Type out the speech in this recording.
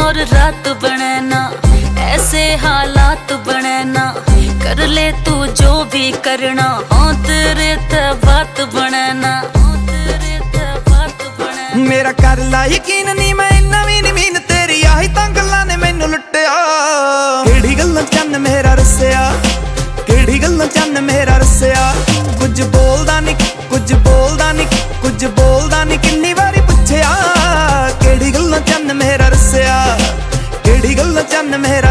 और रात बने ना, ऐसे हालात बने ना। कर ले तू जो भी करना, हाँ तेरे ते बात बने ना, हाँ तेरे ते बात बने। मेरा कर ला यकीन नहीं मैं इन्ना भी नहीं मीन तेरी आही तां गल्लां ने मैनू लुट्टिया। केड़ी गल्लां चन्न मेरा रस्सिया, केड़ी गल्लां चन्न मेरा रस्सिया। कुछ बोलदा नहीं, कुछ बोलदा नहीं, कुछ बोलदा नहीं, किन्नी वारी पुछया। केड़ी गल्लां चन्न मेरा रस्सिया, केड़ी गल्लां चन्न मेरा